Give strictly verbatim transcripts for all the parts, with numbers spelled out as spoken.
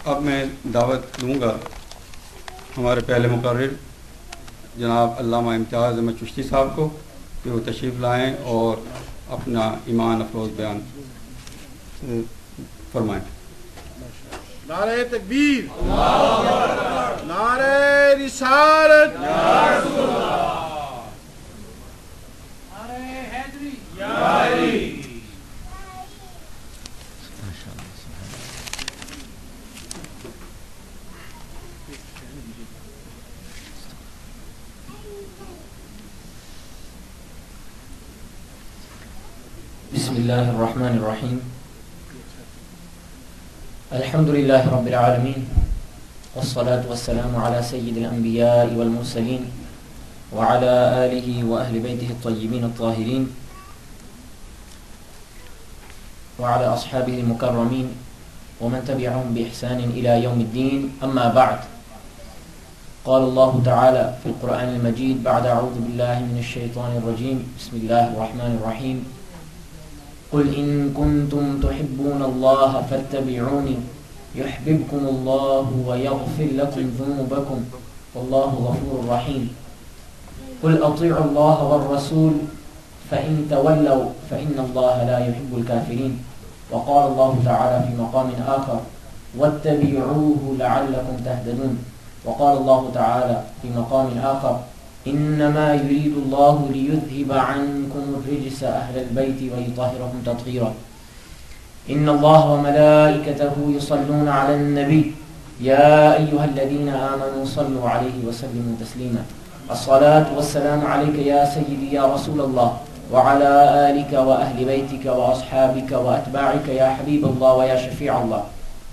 اب میں دعوت دوں گا ہمارے پہلے مقرر جناب علامہ امتیاز احمد چشتی صاحب کو کہ وہ تشریف لائیں اور اپنا ایمان افروز بیان فرمائیں. نعرہ تکبیر، نعرہ رسالت، نعرہ حیدری یا علی. بسم اللہ الرحمن الرحیم. الحمد للہ رب العالمین والصلاة والسلام على سید الانبیاء والمرسلین وعلى آلہ واہل بیتہ الطیبین الطاہرین وعلى اصحابہ المکرمین ومن تبعهم بإحسان الى یوم الدین. اما بعد، قال اللہ تعالی فی القرآن المجید بعد اعوذ باللہ من الشیطان الرجیم بسم اللہ الرحمن الرحیم. قل إن كنتم تحبون الله فاتبعوني يحببكم الله ويغفر لكم ذنوبكم والله غفور رحيم. قل أطيعوا الله والرسول فإن تولوا فإن الله لا يحب الكافرين. وقال الله تعالى في مقام آخر واتبعوه لعلكم تهتدون. وقال الله تعالى في مقام آخر إنما يريد الله ليذهب عنكم الرجس أهل البيت ويطهركم تطهيرا. إن الله وملائكته يصلون على النبي يا أيها الذين آمنوا صلوا عليه وسلموا تسليما. الصلاة والسلام عليك يا سيدي يا رسول الله وعلى آلك وأهل بيتك وأصحابك وأتباعك يا حبيب الله ويا شفيع الله.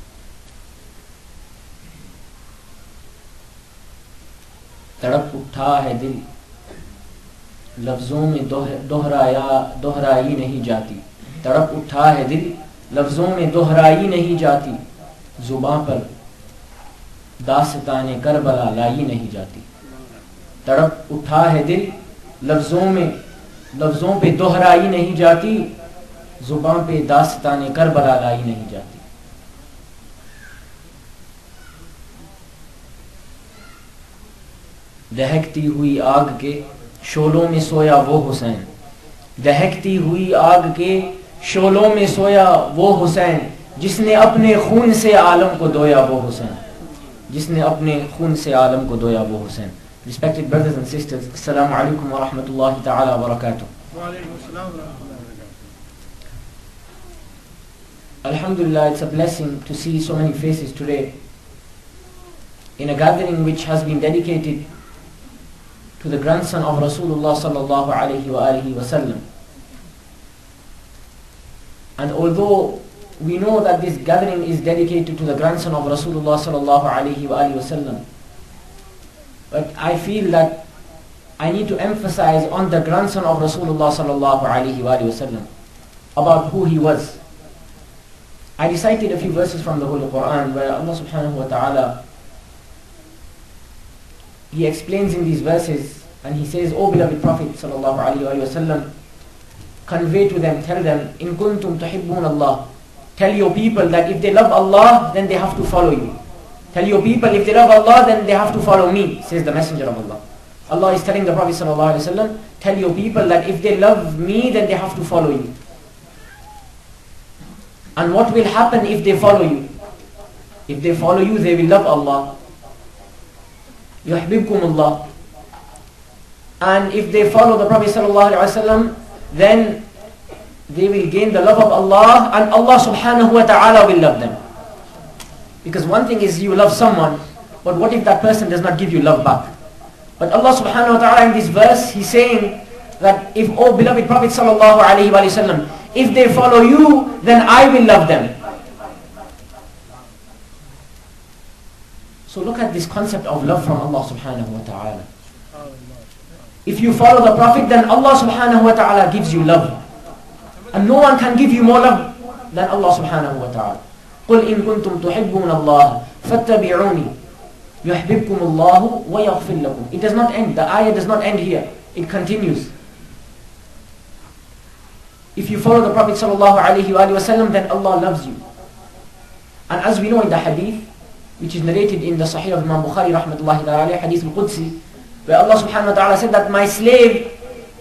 تڑپ اٹھا ہے دل لفظوں میں دہرایا دہرائی نہیں جاتی. تڑپ اٹھا ہے دل لفظوں میں دہرائی نہیں جاتی. زباں پر داستان کربلا لائی نہیں جاتی. تڑپ اٹھا ہے دل لفظوں میں لفظوں پہ دہرائی نہیں جاتی. زباں پہ داستان کربلا لائی نہیں جاتی. دہکتی ہوئی آگ کے شعلوں میں سویا وہ حسین. دہکتی ہوئی آگ کے شعلوں میں سویا وہ حسین جس نے اپنے خون سے عالم کو دھویا وہ حسین. جس نے اپنے خون سے عالم کو دھویا وہ حسین. Respected brothers and sisters, Assalamu alaikum wa rahmatullahi ta'ala wa barakatuh. Alhamdulillah, it's a blessing to see so many faces today in a gathering which has been dedicated to the grandson of Rasulullah sallallahu alayhi wa alihi wa sallam. And although we know that this gathering is dedicated to the grandson of Rasulullah sallallahu alayhi wa alihi wa sallam, but I feel that I need to emphasize on the grandson of Rasulullah sallallahu alayhi wa alihi wa sallam about who he was. I recited a few verses from the Holy Quran where Allah subhanahu wa ta'ala, He explains in these verses and he says, O beloved Prophet sallallahu alaihi wasallam, convey to them, tell them, in kuntum tuhibbun Allah, tell your people that if they love Allah, then they have to follow you. Tell your people if they love Allah, then they have to follow me, says the Messenger of Allah. Allah is telling the Prophet sallallahu alaihi wasallam, tell your people that if they love me, then they have to follow you. And what will happen if they follow you? If they follow you, they will love Allah. يحببكم Allah. And if they follow the Prophet sallallahu alaihi wasallam, then they will gain the love of Allah, and Allah subhanahu wa ta'ala will love them. Because one thing is you love someone, but what if that person does not give you love back? But Allah subhanahu wa ta'ala in this verse, He's saying that if, oh beloved Prophet sallallahu alaihi wasallam, if they follow you, then I will love them. So look at this concept of love from Allah subhanahu wa ta'ala. If you follow the Prophet, then Allah subhanahu wa ta'ala gives you love. And no one can give you more love than Allah subhanahu wa ta'ala. قُلْ إِن كُنْتُمْ تُحِبُّونَ اللَّهَ فَاتَّبِعُونِي يُحْبِبْكُمُ اللَّهُ وَيَغْفِرْ لَكُمْ. It does not end. The ayah does not end here. It continues. If you follow the Prophet sallallahu alaihi wasallam, then Allah loves you. And as we know in the hadith, which is narrated in the Sahih of Imam Bukhari rahmatullahi ta'ala, Hadith al-Qudsi, where Allah subhanahu wa ta'ala said that my slave,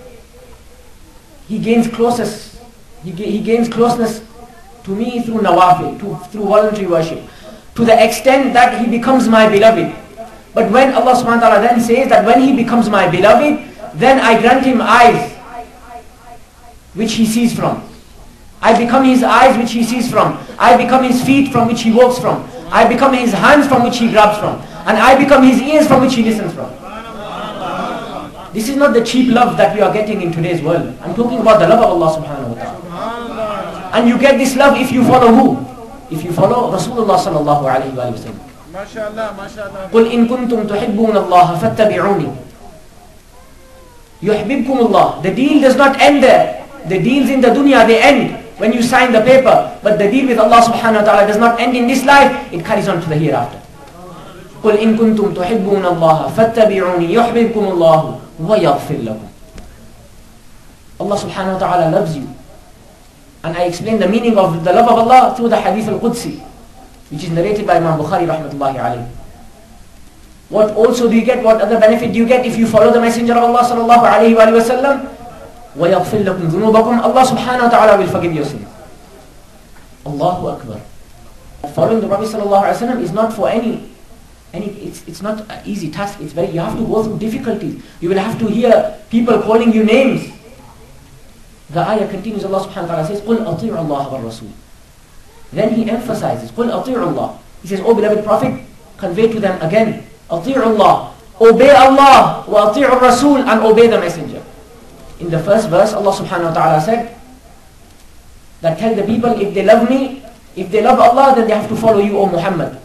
he gains closeness, he, he gains closeness to me through nawafil, to, through voluntary worship, to the extent that he becomes my beloved. But when Allah subhanahu wa ta'ala then says that when he becomes my beloved, then I grant him eyes which he sees from. I become his eyes which he sees from. I become his feet from which he walks from. I become his hands from which he grabs from. And I become his ears from which he listens from. This is not the cheap love that we are getting in today's world. I'm talking about the love of Allah subhanahu wa ta'ala. And you get this love if you follow who? If you follow Rasulullah sallallahu alayhi wa sallam. MashaAllah, MashaAllah. قُلْ إِن كُنْتُمْ تُحِبُّونَ اللَّهَ فَاتَّبِعُونِي يُحْبِبْكُمُ اللَّهِ. The deal does not end there. The deals in the dunya, they end when you sign the paper. But the deal with Allah subhanahu wa ta'ala does not end in this life. It carries on to the hereafter. قُلْ إِن كُنْتُمْ تُحِبُّونَ اللَّهَ فَاتَّبِعُونِي يُحْبِبْكُمُ اللَّهُ وَيَغْفِرْ لَكُمْ. Allah subhanahu wa ta'ala loves you. And I explain the meaning of the love of Allah through the Hadith al-Qudsi, which is narrated by Imam Bukhari rahmatullahi alayhi. What also do you get, what other benefit do you get if you follow the Messenger of Allah sallallahu alayhi wa sallam? وَيَغْفِرْ لَكُمْ ذُنُوبَكُمْ. Allah subhanahu wa ta'ala will forgive your sins. Allahu Akbar. Following the Prophet sallallahu alayhi wa sallam is not for any, any it's, it's not an easy task. It's very, you have to go through difficulties. You will have to hear people calling you names. The ayah continues, Allah subhanahu wa ta'ala says, قُلْ أَطِيعُ اللَّهَ وَالرَّسُولِ. Then he emphasizes, قُلْ أَطِيعُ اللَّهِ. He says, O beloved Prophet, convey to them again, أَطِيعُ اللَّهِ. Obey Allah, وَأَطِيعُ الرَّسُولِ, and obey the messenger. In the first verse, Allah subhanahu wa ta'ala said, that tell the people, if they love me, if they love Allah, then they have to follow you, O Muhammad.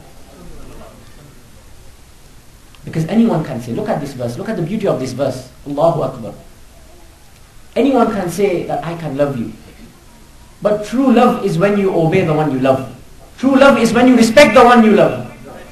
Because anyone can say, look at this verse, look at the beauty of this verse. Allahu Akbar. Anyone can say that I can love you. But true love is when you obey the one you love. True love is when you respect the one you love.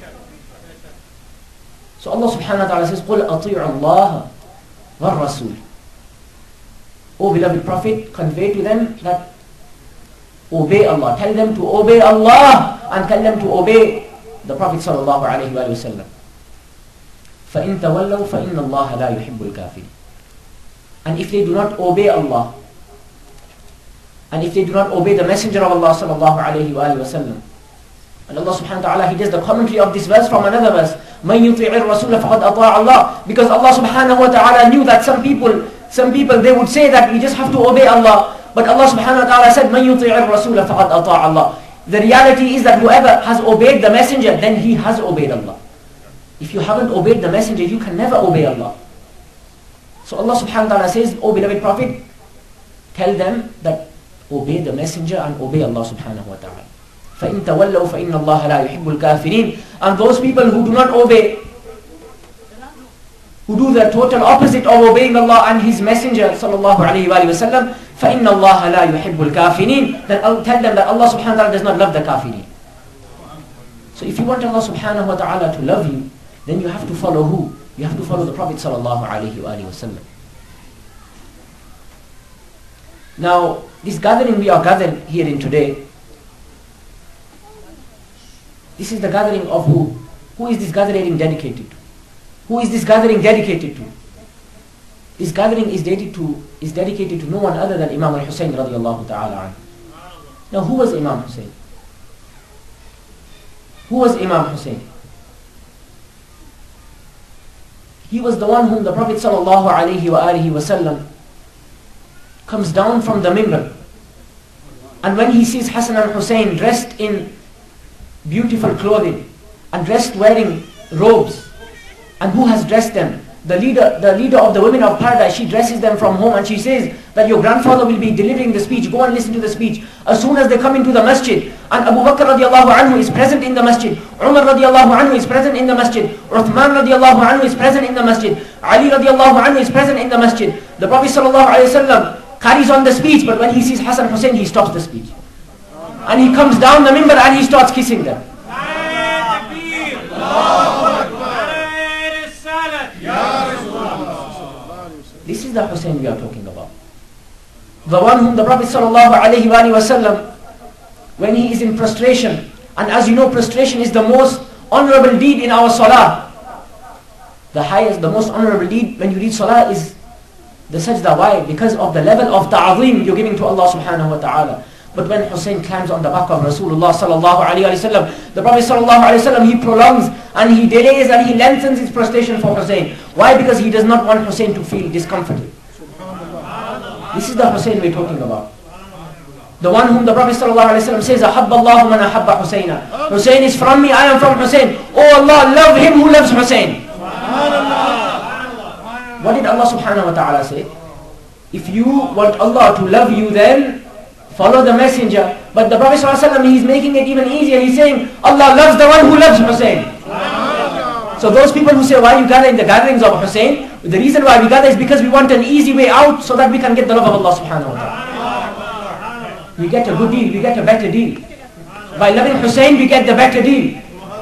So Allah subhanahu wa ta'ala says, قُلْ أَطِيعُ اللَّهَ وَالرَّسُولِ. O beloved Prophet, convey to them that obey Allah. Tell them to obey Allah and tell them to obey the Prophet sallallahu alayhi wa sallam. فَإِن تَوَلَّوْا فَإِنَّ اللَّهَ لَا يُحِبُّ الْكَافِرِينَ. And if they do not obey Allah, and if they do not obey the Messenger of Allah sallallahu alayhi wa sallam, and Allah subhanahu wa ta'ala, He does the commentary of this verse from another verse, مَن يُطِعِ الرَّسُولَ فَقَدْ أَطَاعَ اللَّهِ. Because Allah subhanahu wa ta'ala knew that some people, some people they would say that we just have to obey Allah. But Allah subhanahu wa ta'ala said, مَن يُطِعِ الرَّسُولَ فَقَدْ أَطَاعَ اللَّهِ. The reality is that whoever has obeyed the Messenger, then he has obeyed Allah. If you haven't obeyed the Messenger, you can never obey Allah. So Allah subhanahu wa ta'ala says, O beloved Prophet, tell them that obey the Messenger and obey Allah subhanahu wa ta'ala. فَإِن تَوَلَّوْا فَإِنَّ اللَّهَ لَا يُحِبُّ الْكَافِرِينَ. And those people who do not obey, who do the total opposite of obeying Allah and His Messenger sallallahu alayhi wa sallam, فَإِنَّ اللَّهَ لَا يُحِبُّ الْكَافِرِينَ. Then I'll tell them that Allah subhanahu wa ta'ala does not love the kafirin. So if you want Allah subhanahu wa ta'ala to love you, then you have to follow who? You have to follow the Prophet sallallahu alayhi wa sallam. Now, this gathering we are gathered here in today, this is the gathering of who? Who is this gathering dedicated to? Who is this gathering dedicated to? This gathering is dedicated to, is dedicated to no one other than Imam al-Hussein radiallahu ta'ala anhu. Now, who was Imam Hussein? Who was Imam Hussein? He was the one whom the Prophet sallallahu alayhi wa alihi wa sallam comes down from the mimbar, and when he sees Hassan and Hussein dressed in beautiful clothing and dressed wearing robes, and who has dressed them? The leader, the leader of the women of paradise. She dresses them from home and she says that your grandfather will be delivering the speech, go and listen to the speech. As soon as they come into the masjid, and Abu Bakr radiallahu anhu is present in the masjid, Umar radiallahu anhu is present in the masjid, Uthman radiallahu anhu is present in the masjid, Ali radiallahu anhu is present in the masjid. The Prophet sallallahu alayhi wa sallam carries on the speech, but when he sees Hassan Hussein, he stops the speech. And he comes down the mimbar and he starts kissing them. This is the Hussein we are talking about. The one whom the Prophet sallallahu alayhi wa sallam, when he is in prostration, and as you know, prostration is the most honorable deed in our salah. The highest, the most honorable deed when you read salah is the sajda. Why? Because of the level of ta'zeem you're giving to Allah subhanahu wa ta'ala. But when Hussein climbs on the back of Rasulullah sallallahu alayhi wa sallam, the Prophet sallallahu alayhi wa sallam, he prolongs and he delays and he lengthens his prostration for Hussein. Why? Because he does not want Hussein to feel discomforted. This is the Hussein we're talking about. The one whom the Prophet sallallahu alayhi wa sallam says, Ahabba Allahu man ahabba Husayna. Hussein is from me, I am from Hussein. Oh Allah, love him who loves Hussein. What did Allah subhanahu wa ta'ala say? If you want Allah to love you, then follow the messenger. But the Prophet sallallahu alayhi wa sallam, he's making it even easier. He's saying, Allah loves the one who loves Hussein. So those people who say, why you gather in the gatherings of Hussein, the reason why we gather is because we want an easy way out so that we can get the love of Allah subhanahu wa ta'ala. We get a good deal, we get a better deal. By loving Hussein, we get the better deal.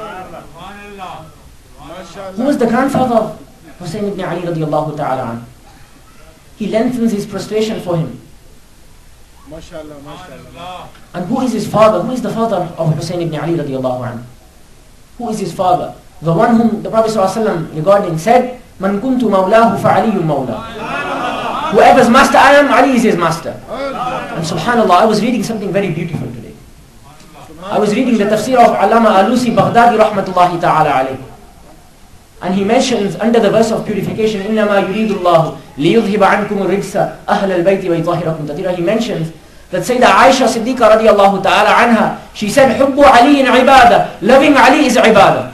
Who was the grandfather of Hussein ibn Ali radiallahu ta'ala an? He lengthens his prostration for him. And who is his father? Who is the father of Hussein ibn Ali radiallahu an? Who is his father? The one whom the Prophet ﷺ regarding said, Man kuntu mawlahu fa aliyun mawla. Whoever's master I am, Ali is his master. And subhanallah, I was reading something very beautiful today. I was reading the tafsir of Allama Alusi Baghdadi rahmatullahi ta'ala alayh. And he mentions under the verse of purification, إِنَّمَا يُرِيدُ اللَّهُ لِيُذْهِبَ عَنْكُمُ الرِّجْسَ أَهْلَ الْبَيْتِ وَيُطَهِّرَكُمْ تَطْهِيرًا. He mentions that Sayyidah Aisha Siddiqa radiallahu ta'ala anha, she said, حُبُّ عَلِيٍّ عِبَادَةً. Loving Ali is ibadah.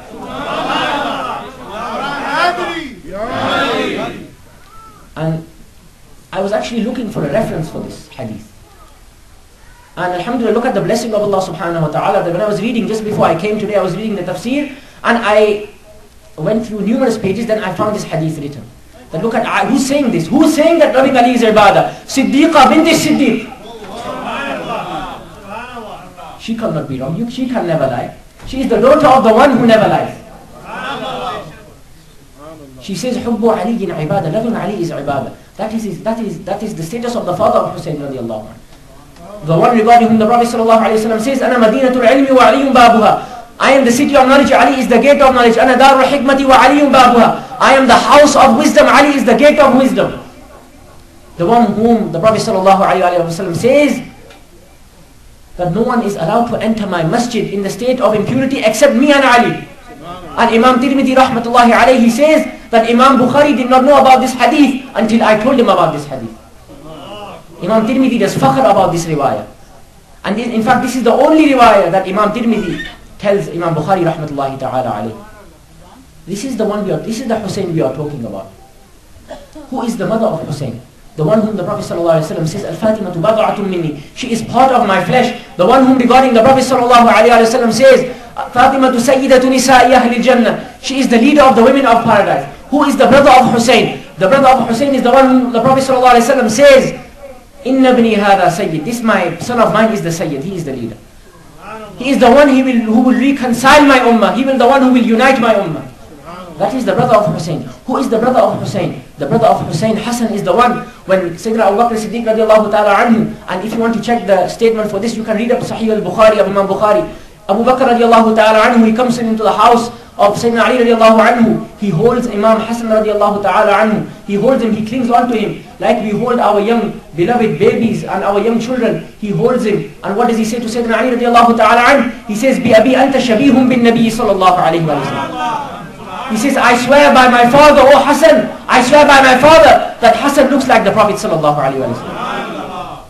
And I was actually looking for a reference for this hadith. And alhamdulillah, look at the blessing of Allah subhanahu wa ta'ala, that when I was reading, just before I came today, I was reading the tafsir, and I went through numerous pages, then I found this hadith written. That look at, uh, who's saying this? Who's saying that loving Ali is ibadah? Siddiqa binti Siddiq. She cannot be wrong. You, she can never lie. She is the daughter of the one who never lies. She says, Hubbu aliyin ibadah. Loving Ali is ibadah. That is, his, that is, that is the status of the father of Hussein radiallahu anhu. The one regarding whom the Prophet sallallahu alayhi wa sallam says, Ana madinatul ilmi wa aliyun babuha. I am the city of knowledge, Ali is the gate of knowledge. Ana darul hikmati wa aliyun babuha. I am the house of wisdom, Ali is the gate of wisdom. The one whom the Prophet sallallahu alayhi wa sallam says that no one is allowed to enter my masjid in the state of impurity except me and Ali. And Imam Tirmidhi rahmatullahi alayhi says that Imam Bukhari did not know about this hadith until I told him about this hadith. Imam Tirmidhi does fakhr about this riwayah. And this, in fact, this is the only riwayah that Imam Tirmidhi tells Imam Bukhari rahmatullahi ta'ala alayhi. This is the one we are, this is the Hussein we are talking about. Who is the mother of Hussein? The one whom the Prophet sallallahu alayhi wa sallam says, Al-Fatimatu bad'atun minni. She is part of my flesh. The one whom regarding the Prophet sallallahu alayhi wa sallam says, Fatimatu sayyidatu nisa'i ahli jannah. She is the leader of the women of paradise. Who is the brother of Hussein? The brother of Hussein is the one whom the Prophet sallallahu alayhi wa sallam says, Inna bni hadha sayyid. This my son of mine is the sayyid. He is the leader. He is the one he will, who will reconcile my ummah. He will the one who will unite my ummah. That is the brother of Hussein. Who is the brother of Hussein? The brother of Hussein, Hassan, is the one when Sayyidina Abu Bakr Siddiq radiallahu ta'ala anhu, and if you want to check the statement for this, you can read up Sahih al-Bukhari of Imam Bukhari. Abu Bakr radiallahu ta'ala anhu, he comes into the house of Sayyidina Ali radiallahu anhu. He holds Imam Hassan radiallahu ta'ala anhu. He holds him, he clings on to him like we hold our young beloved babies and our young children. He holds him, and what does he say to Sayyidina Ali radiallahu ta'ala anhu? He says, Bi abi anta shabihum bin Nabi sallallahu alayhi wa sallam. He says, I swear by my father, O Hassan, I swear by my father that Hassan looks like the Prophet sallallahu alayhi wa sallam.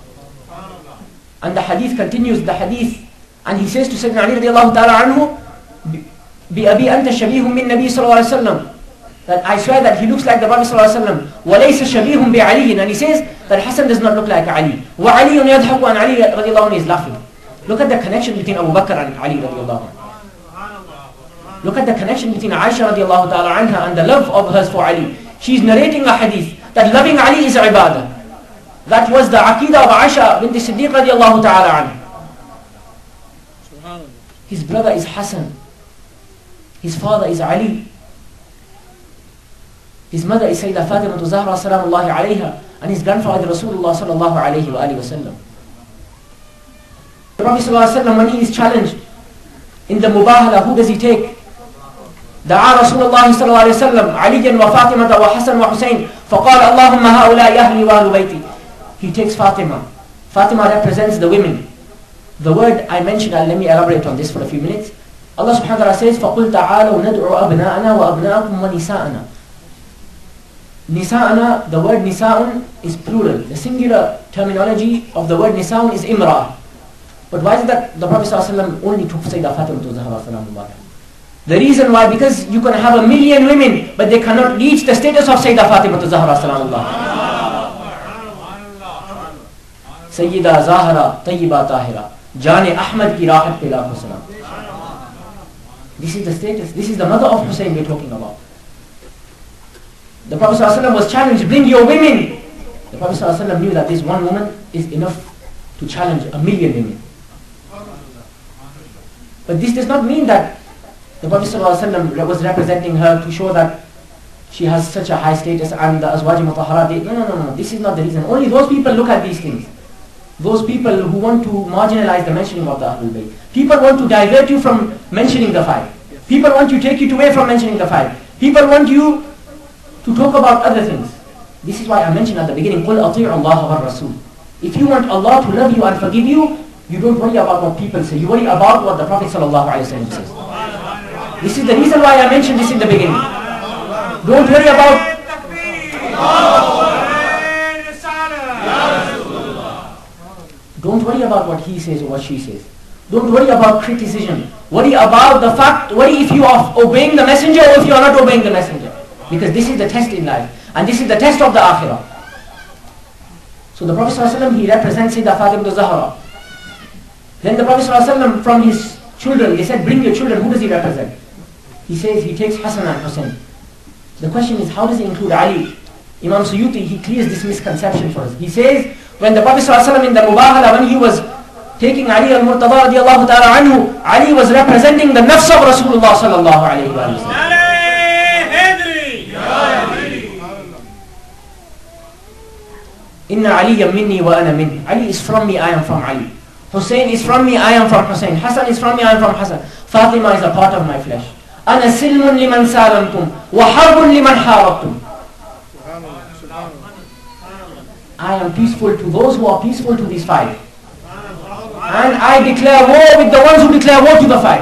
And the hadith continues, the hadith, and he says to Sayyidina Ali radiallahu ta'ala anhu, Bi abi anta shabihum bin Nabi sallallahu alayhi wa sallam. That I swear that he looks like the Prophet sallallahu alayhi wa sallam. وَلَيْسَ شَبِيهٌ بِعَلِيٍّ. And he says that Hassan does not look like Ali. وَعَلِيٌّ يَضْحَكُ, and Ali radiallahu anhu is laughing. Look at the connection between Abu Bakr and Ali radiallahu anhu. Look at the connection between Aisha radiallahu ta'ala anha and the love of hers for Ali. She is narrating a hadith that loving Ali is ibadah. That was the aqidah of Aisha binti Siddiq radiallahu ta'ala anha. His brother is Hassan. His father is Ali. His mother is Sayyidah Fatimatu Zahra salamullahi alayha. And his grandfather Rasulullah sallallahu alayhi wa alihi wa sallam. The Prophet sallallahu alayhi wa sallam, when he is challenged in the mubahala, who does he take? دعا رسول الله صلى الله عليه وسلم عليا وفاطمة وحسن وحسين فقال اللهم هؤلاء أهلي وأهل بيتي. He takes Fatima. Fatima represents the women. The word I mentioned, and let me elaborate on this for a few minutes. Allah subhanahu wa ta'ala says, فَقُلْ تَعَالَوْا نَدْعُوا أَبْنَاءَنَا وَأَبْنَاءَكُمْ وَنِسَاءَنَا. Nisa'ana, the word nisa'un is plural. The singular terminology of the word nisa'un is imra. But why is it that the Prophet ﷺ only took Sayyidah Fatima to Zahra salamullah? The reason why, because you can have a million women, but they cannot reach the status of Sayyidah Fatima to Zahra salamullah. Sayyida Zahra Tayyiba Tahira Jane Ahmad ki rahat pe lakho salam. This is the status. This is the mother of Hussein we're talking about. The Prophet ﷺ was challenged, bring your women. The Prophet ﷺ knew that this one woman is enough to challenge a million women. But this does not mean that the Prophet ﷺ was representing her to show that she has such a high status and the Azwaj Mutahharat. No, no, no, no. This is not the reason. Only those people look at these things. Those people who want to marginalize the mentioning of the Ahlul Bayt. People want to divert you from mentioning the five. People want to take you away from mentioning the five. People want you to talk about other things. This is why I mentioned at the beginning, قُلْ أَطِيعُ اللَّهَ وَالرَّسُولِ. If you want Allah to love you and forgive you, you don't worry about what people say. You worry about what the Prophet ﷺ says. This is the reason why I mentioned this in the beginning. Don't worry about Don't worry about what he says or what she says. Don't worry about criticism. Worry about the fact, worry if you are obeying the messenger or if you are not obeying the messenger. Because this is the test in life. And this is the test of the akhirah. So the Prophet ﷺ, he represents Sayyidah Fatima Zahra. Then the Prophet ﷺ, from his children, they said, bring your children. Who does he represent? He says he takes Hassan and Hussein. The question is, how does he include Ali? Imam Suyuti, he clears this misconception for us. He says, when the Prophet ﷺ in the Mubahala, when he was taking Ali al-Murtada radiallahu ta'ala anhu, Ali was representing the nafs of Rasulullah sallallahu alayhi wa sallam. Inna Aliya minni wa ana min. Ali is from me, I am from Ali. Hussein is from me, I am from Hussein. Hassan is from me, I am from Hassan. Fatima is a part of my flesh. Ana silmun liman salamtum wa harbun liman harabtum. I am peaceful to those who are peaceful to these five. And I declare war with the ones who declare war to the five.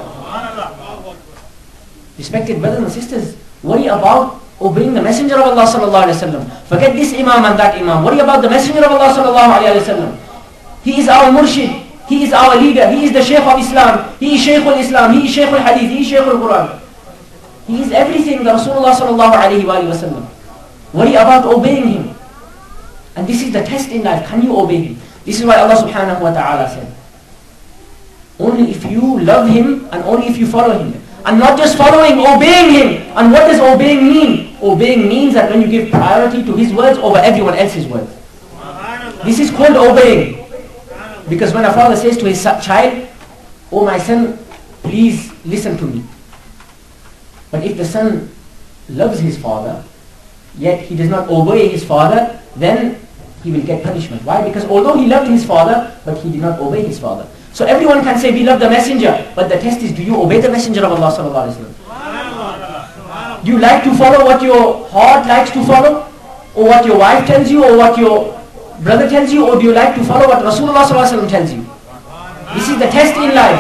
Respected brothers and sisters, worry about obeying the Messenger of Allah sallallahu alayhi wa sallam. Forget this Imam and that Imam. Worry about the Messenger of Allah sallallahu alayhi wa sallam. He is our murshid. He is our leader. He is the Shaykh of Islam. He is Shaykh al-Islam. He is Shaykh al-Hadith. He is Shaykh al-Quran. He is everything that Rasulullah sallallahu alayhi wa sallam. Worry about obeying him. And this is the test in life. Can you obey him? This is why Allah subhanahu wa ta'ala said, only if you love him and only if you follow him. And not just following, obeying him. And what does obeying mean? Obeying means that when you give priority to his words over everyone else's words. This is called obeying. Because when a father says to his child, oh my son, please listen to me. But if the son loves his father, yet he does not obey his father, then he will get punishment. Why? Because although he loved his father, but he did not obey his father. So everyone can say we love the messenger, but the test is, do you obey the messenger of Allah sallallahu alaihi wasallam? Do you like to follow what your heart likes to follow? Or what your wife tells you, or what your brother tells you, or do you like to follow what Rasulullah sallallahu alaihi wasallam tells you? This is the test in life.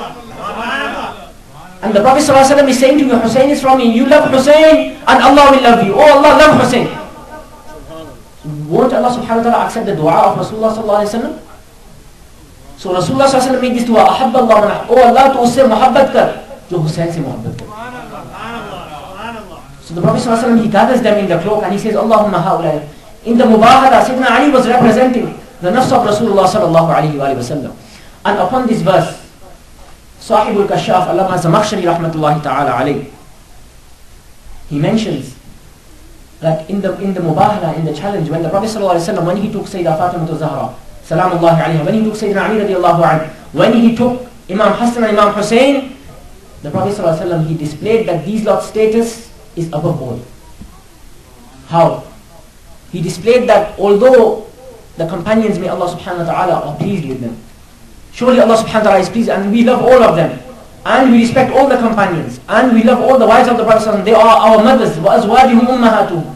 And the Prophet sallallahu alaihi wasallam is saying to you, Hussein is from me, you love Hussein and Allah will love you. Oh Allah, love Hussein. Won't Allah subhanahu wa ta'ala accept the dua of Rasulullah sallallahu alaihi wasallam? So Rasulullah sallallahu alaihi wasallam made this dua, Ahabba Allah man, oh Allah, to usse muhabbat kar, jo Hussein se muhabbat kar. So the Prophet sallallahu alaihi wasallam, he gathers them in the cloak and he says, Allahumma haulai. In the Mubahala, Sayyidina Ali was representing the nafs of Rasulullah sallallahu alaihi wa sallam. And upon this verse, Sahibul Kashaf, Allama Zamakhshari rahmatullahi ta'ala alayhi, he mentions that in the in the Mubahala, in the challenge, when the Prophet sallallahu alaihi wasallam, when he took Sayyidah Fatima Zahra, salamullahi alayha, when he took Sayyidina Ali radiallahu anhu, when he took Imam Hassan and Imam Hussein, the Prophet sallallahu alaihi wasallam, he displayed that these lot's status is above all. How? He displayed that although the companions, may Allah subhanahu wa ta'ala, are pleased with them, surely Allah subhanahu wa ta'ala is pleased and we love all of them, and we respect all the companions, and we love all the wives of the Prophet ﷺ. They are our mothers. وَأَزْوَاجِهُمْ أُمَّهَاتُهُمْ.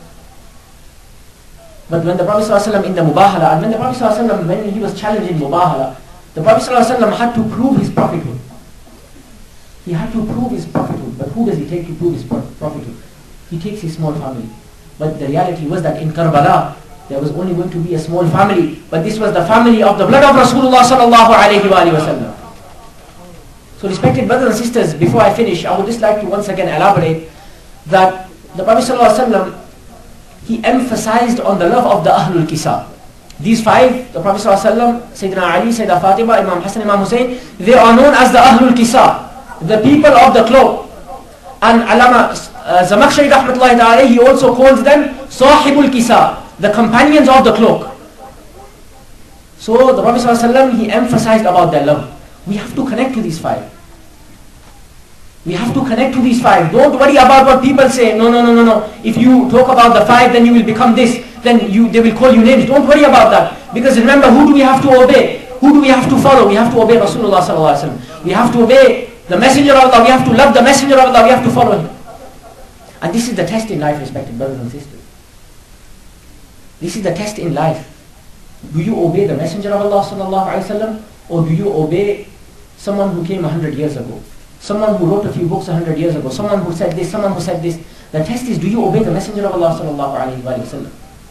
But when the Prophet ﷺ in the Mubahala, and when the Prophet ﷺ, when he was challenged in Mubahala, the Prophet ﷺ had to prove his prophethood. He had to prove his prophethood. But who does he take to prove his prophethood? He takes his small family. But the reality was that in Karbala, there was only going to be a small family. But this was the family of the blood of Rasulullah sallallahu alayhi wa sallam. So respected brothers and sisters, before I finish, I would just like to once again elaborate that the Prophet sallallahu alayhi wa sallam, he emphasized on the love of the Ahlul Kisa. These five, the Prophet sallallahu alayhi wa sallam, Sayyidina Ali, Sayyidina Fatima, Imam Hassan, Imam Hussein, they are known as the Ahlul Kisa, the people of the cloak. And Allama uh, Zamakhshari rahmatullahi ta'ala, he also calls them Sahibul Kisa, the companions of the cloak. So the Prophet sallallahu alayhi wa sallam, he emphasized about their love. We have to connect to these five. We have to connect to these five. Don't worry about what people say. No, no, no, no, no. If you talk about the five, then you will become this. Then you, they will call you names. Don't worry about that. Because remember, who do we have to obey? Who do we have to follow? We have to obey Rasulullah sallallahu alaihi wasallam. We have to obey the Messenger of Allah. We have to love the Messenger of Allah. We have to follow him. And this is the test in life, respected brothers and sisters. This is the test in life. Do you obey the Messenger of Allah sallallahu alaihi wasallam, or do you obey someone who came a hundred years ago? Someone who wrote a few books a hundred years ago, someone who said this, someone who said this. The test is, do you obey the Messenger of Allah sallallahu alayhi wa sallam?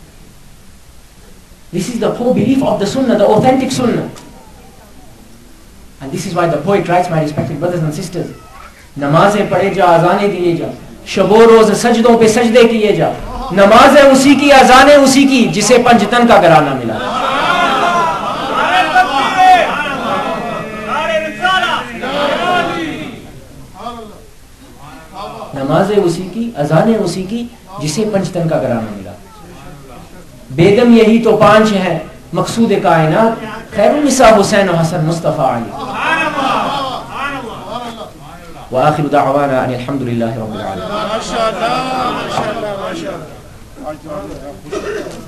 This is the core belief of the Sunnah, the authentic Sunnah. And this is why the poet writes, my respected brothers and sisters, Namaze padhe ja, azane diye ja, shabo roz sajdon pe sajde kiye ja, namaze usi ki, azane usi ki, jise panjtan ka garana mila. नमाज़े उसी की, अज़ाने उसी की, जिसे पंचतन का घराना मिला. बेगम यही तो पांच हैं, मकसूद कायनात, खैरुन निसा हुसैन और हसन मुस्तफ़ा अली. व आखिर दावाना अनिल हम्दुलिल्लाहि रब्बिल आलमीन.